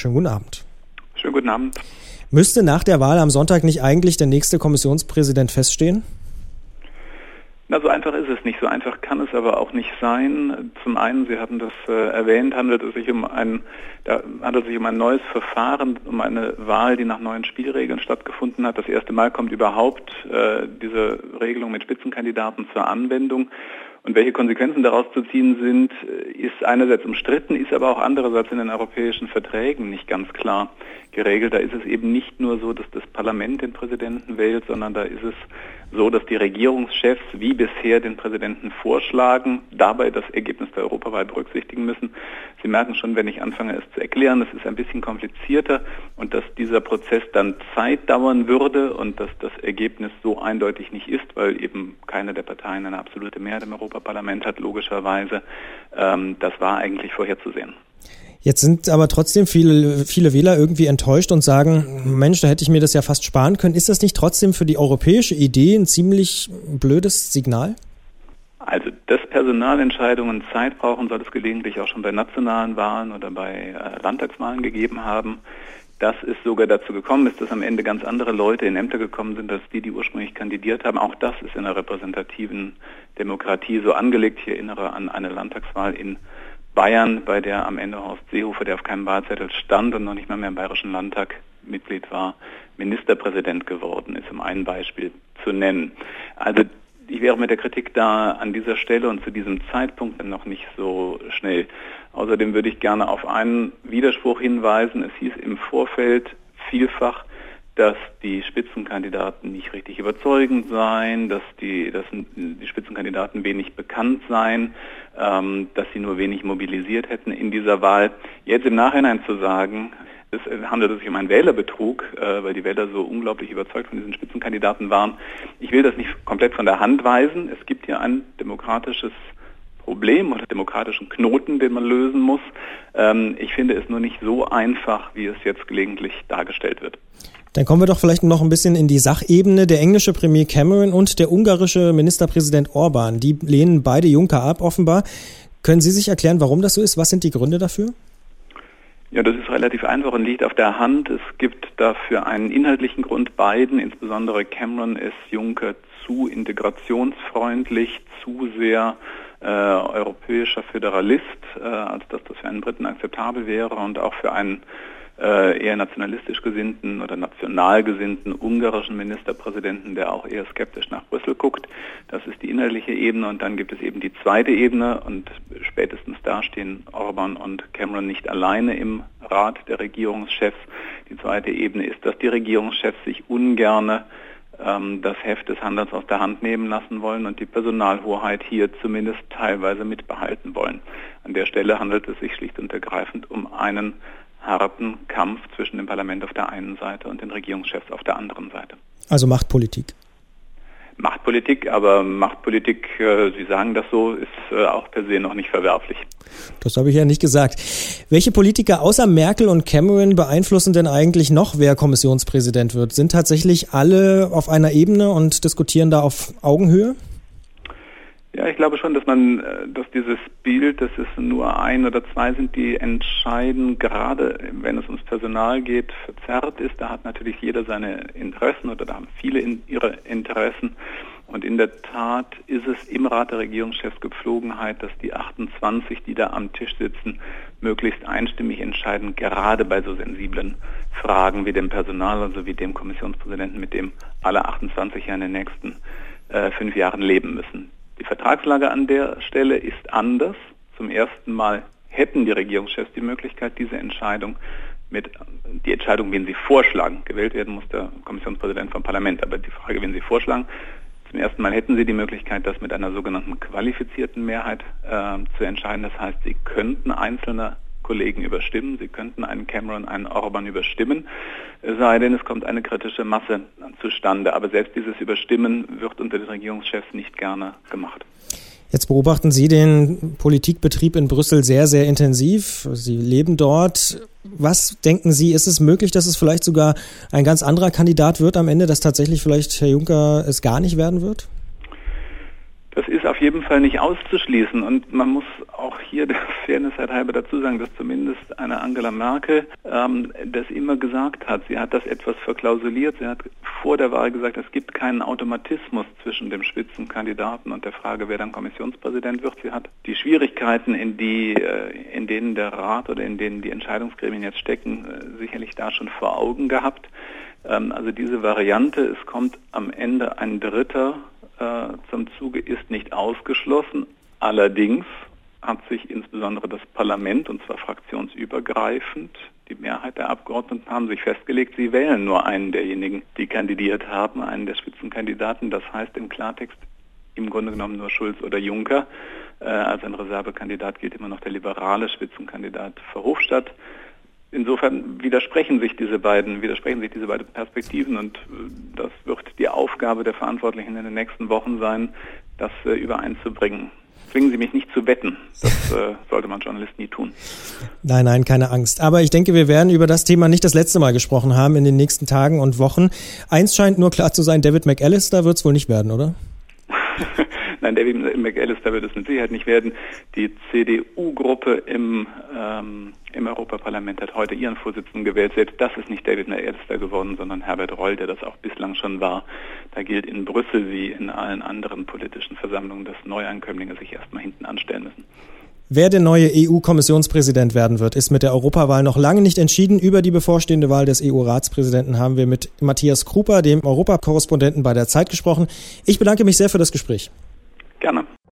schönen guten Abend. Schönen guten Abend. Müsste nach der Wahl am Sonntag nicht eigentlich der nächste Kommissionspräsident feststehen? Na, so einfach ist es nicht. So einfach kann es aber auch nicht sein. Zum einen, Sie hatten das erwähnt, handelt es sich um ein neues Verfahren, um eine Wahl, die nach neuen Spielregeln stattgefunden hat. Das erste Mal kommt überhaupt diese Regelung mit Spitzenkandidaten zur Anwendung. Und welche Konsequenzen daraus zu ziehen sind, ist einerseits umstritten, ist aber auch andererseits in den europäischen Verträgen nicht ganz klar geregelt. Da ist es eben nicht nur so, dass das Parlament den Präsidenten wählt, sondern da ist es so, dass die Regierungschefs wie bisher den Präsidenten vorschlagen, dabei das Ergebnis der Europawahl berücksichtigen müssen. Sie merken schon, wenn ich anfange, es zu erklären, es ist ein bisschen komplizierter und dass dieser Prozess dann Zeit dauern würde und dass das Ergebnis so eindeutig nicht ist, weil eben keine der Parteien eine absolute Mehrheit im Europaparlament hat, logischerweise. Das war eigentlich vorherzusehen. Jetzt sind aber trotzdem viele Wähler irgendwie enttäuscht und sagen, Mensch, da hätte ich mir das ja fast sparen können. Ist das nicht trotzdem für die europäische Idee ein ziemlich blödes Signal? Also, dass Personalentscheidungen Zeit brauchen, soll es gelegentlich auch schon bei nationalen Wahlen oder bei Landtagswahlen gegeben haben. Dass es sogar dazu gekommen ist, dass am Ende ganz andere Leute in Ämter gekommen sind, als die ursprünglich kandidiert haben. Auch das ist in einer repräsentativen Demokratie so angelegt. Ich erinnere an eine Landtagswahl in Bayern, bei der am Ende Horst Seehofer, der auf keinem Wahlzettel stand und noch nicht mal mehr im Bayerischen Landtag Mitglied war, Ministerpräsident geworden ist, um ein Beispiel zu nennen. Also ich wäre mit der Kritik da an dieser Stelle und zu diesem Zeitpunkt noch nicht so schnell. Außerdem würde ich gerne auf einen Widerspruch hinweisen. Es hieß im Vorfeld vielfach, dass die Spitzenkandidaten nicht richtig überzeugend seien, dass die Spitzenkandidaten wenig bekannt seien, dass sie nur wenig mobilisiert hätten in dieser Wahl. Jetzt im Nachhinein zu sagen, es handelt sich um einen Wählerbetrug, weil die Wähler so unglaublich überzeugt von diesen Spitzenkandidaten waren. Ich will das nicht komplett von der Hand weisen. Es gibt hier ein demokratisches Problem oder demokratischen Knoten, den man lösen muss. Ich finde es nur nicht so einfach, wie es jetzt gelegentlich dargestellt wird. Dann kommen wir doch vielleicht noch ein bisschen in die Sachebene. Der englische Premier Cameron und der ungarische Ministerpräsident Orban, die lehnen beide Juncker ab, offenbar. Können Sie sich erklären, warum das so ist? Was sind die Gründe dafür? Ja, das ist relativ einfach und liegt auf der Hand. Es gibt dafür einen inhaltlichen Grund beiden. Insbesondere Cameron ist Juncker zu integrationsfreundlich, zu sehr europäischer Föderalist, als dass das für einen Briten akzeptabel wäre und auch für einen eher nationalistisch gesinnten oder national gesinnten ungarischen Ministerpräsidenten, der auch eher skeptisch nach Brüssel guckt. Das ist die inhaltliche Ebene und dann gibt es eben die zweite Ebene und spätestens da stehen Orban und Cameron nicht alleine im Rat der Regierungschefs. Die zweite Ebene ist, dass die Regierungschefs sich ungerne das Heft des Handelns aus der Hand nehmen lassen wollen und die Personalhoheit hier zumindest teilweise mitbehalten wollen. An der Stelle handelt es sich schlicht und ergreifend um einen harten Kampf zwischen dem Parlament auf der einen Seite und den Regierungschefs auf der anderen Seite. Also Machtpolitik. Machtpolitik, aber Machtpolitik, Sie sagen das so, ist auch per se noch nicht verwerflich. Das habe ich ja nicht gesagt. Welche Politiker außer Merkel und Cameron beeinflussen denn eigentlich noch, wer Kommissionspräsident wird? Sind tatsächlich alle auf einer Ebene und diskutieren da auf Augenhöhe? Ja, ich glaube schon, dass dieses Bild, dass es nur ein oder zwei sind, die entscheiden, gerade wenn es ums Personal geht, verzerrt ist. Da hat natürlich jeder seine Interessen oder da haben viele ihre Interessen. Und in der Tat ist es im Rat der Regierungschefs Gepflogenheit, dass die 28, die da am Tisch sitzen, möglichst einstimmig entscheiden, gerade bei so sensiblen Fragen wie dem Personal, also wie dem Kommissionspräsidenten, mit dem alle 28 ja in den nächsten 5 Jahren leben müssen. Die Vertragslage an der Stelle ist anders. Zum ersten Mal hätten die Regierungschefs die Möglichkeit, die Entscheidung, wen sie vorschlagen. Gewählt werden muss der Kommissionspräsident vom Parlament, aber die Frage, wen sie vorschlagen, zum ersten Mal hätten sie die Möglichkeit, das mit einer sogenannten qualifizierten Mehrheit zu entscheiden. Das heißt, sie könnten einzelne Kollegen überstimmen, sie könnten einen Cameron, einen Orban überstimmen, es sei denn, es kommt eine kritische Masse zustande. Aber selbst dieses Überstimmen wird unter den Regierungschefs nicht gerne gemacht. Jetzt beobachten Sie den Politikbetrieb in Brüssel sehr, sehr intensiv. Sie leben dort. Was denken Sie, ist es möglich, dass es vielleicht sogar ein ganz anderer Kandidat wird am Ende, dass tatsächlich vielleicht Herr Juncker es gar nicht werden wird? Das ist auf jeden Fall nicht auszuschließen und man muss auch hier der Fairness halber dazu sagen, dass zumindest eine Angela Merkel das immer gesagt hat. Sie hat das etwas verklausuliert. Sie hat vor der Wahl gesagt, es gibt keinen Automatismus zwischen dem Spitzenkandidaten und der Frage, wer dann Kommissionspräsident wird. Sie hat die Schwierigkeiten, in denen der Rat oder in denen die Entscheidungsgremien jetzt stecken, sicherlich da schon vor Augen gehabt. Also diese Variante, es kommt am Ende ein Dritter zum Zuge, ist nicht ausgeschlossen. Allerdings hat sich insbesondere das Parlament, und zwar fraktionsübergreifend, die Mehrheit der Abgeordneten haben sich festgelegt, sie wählen nur einen derjenigen, die kandidiert haben, einen der Spitzenkandidaten. Das heißt im Klartext im Grunde genommen nur Schulz oder Juncker. Als ein Reservekandidat gilt immer noch der liberale Spitzenkandidat Verhofstadt. Insofern widersprechen sich diese beiden Perspektiven und das wird die Aufgabe der Verantwortlichen in den nächsten Wochen sein, das übereinzubringen. Zwingen Sie mich nicht zu wetten. Das sollte man Journalist nie tun. Nein, keine Angst. Aber ich denke, wir werden über das Thema nicht das letzte Mal gesprochen haben in den nächsten Tagen und Wochen. Eins scheint nur klar zu sein, David McAllister wird es wohl nicht werden, oder? Nein, David McAllister wird es mit Sicherheit nicht werden. Die CDU-Gruppe im Europaparlament hat heute ihren Vorsitzenden gewählt. Selbst das ist nicht David McAllister geworden, sondern Herbert Reul, der das auch bislang schon war. Da gilt in Brüssel wie in allen anderen politischen Versammlungen, dass Neuankömmlinge sich erstmal hinten anstellen müssen. Wer der neue EU-Kommissionspräsident werden wird, ist mit der Europawahl noch lange nicht entschieden. Über die bevorstehende Wahl des EU-Ratspräsidenten haben wir mit Matthias Krupa, dem Europakorrespondenten bei der Zeit, gesprochen. Ich bedanke mich sehr für das Gespräch. Gerne.